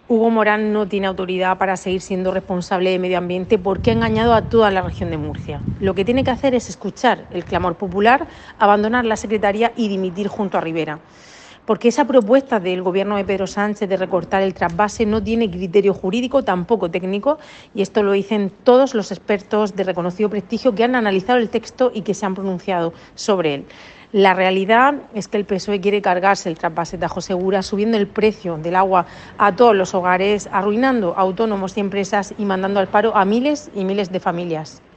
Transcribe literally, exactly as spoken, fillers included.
Hugo Morán no tiene autoridad para seguir siendo responsable de medio ambiente porque ha engañado a toda la región de Murcia. Lo que tiene que hacer es escuchar el clamor popular, abandonar la secretaría y dimitir junto a Rivera. Porque esa propuesta del Gobierno de Pedro Sánchez de recortar el trasvase no tiene criterio jurídico, tampoco técnico, y esto lo dicen todos los expertos de reconocido prestigio que han analizado el texto y que se han pronunciado sobre él. La realidad es que el P S O E quiere cargarse el trasvase Tajo Segura, subiendo el precio del agua a todos los hogares, arruinando a autónomos y empresas y mandando al paro a miles y miles de familias.